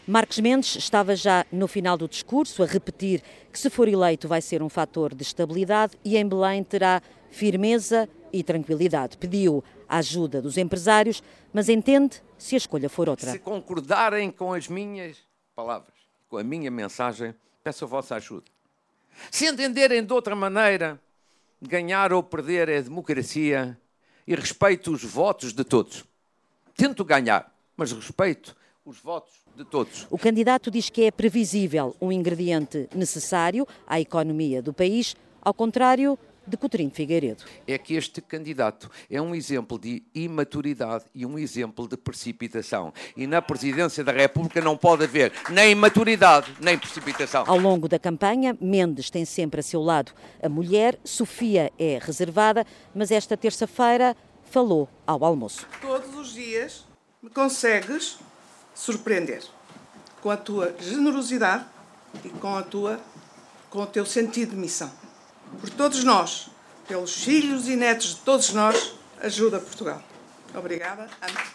Marcos Mendes estava já no final do discurso a repetir que, se for eleito, vai ser um fator de estabilidade e em Belém terá firmeza e tranquilidade. Pediu a ajuda dos empresários, mas entende se a escolha for outra. Se concordarem com as minhas palavras, com a minha mensagem, peço a vossa ajuda. Se entenderem de outra maneira, ganhar ou perder é democracia e respeito os votos de todos. Tento ganhar, mas respeito os votos de todos. O candidato diz que é previsível, um ingrediente necessário à economia do país, ao contrário de Coutinho Figueiredo. É que este candidato é um exemplo de imaturidade e um exemplo de precipitação. E na presidência da República não pode haver nem imaturidade nem precipitação. Ao longo da campanha, Mendes tem sempre a seu lado a mulher. Sofia é reservada, mas esta terça-feira falou ao almoço. Todos os dias me consegues surpreender com a tua generosidade e com o teu sentido de missão. Por todos nós, pelos filhos e netos de todos nós, ajuda Portugal. Obrigada, Ana.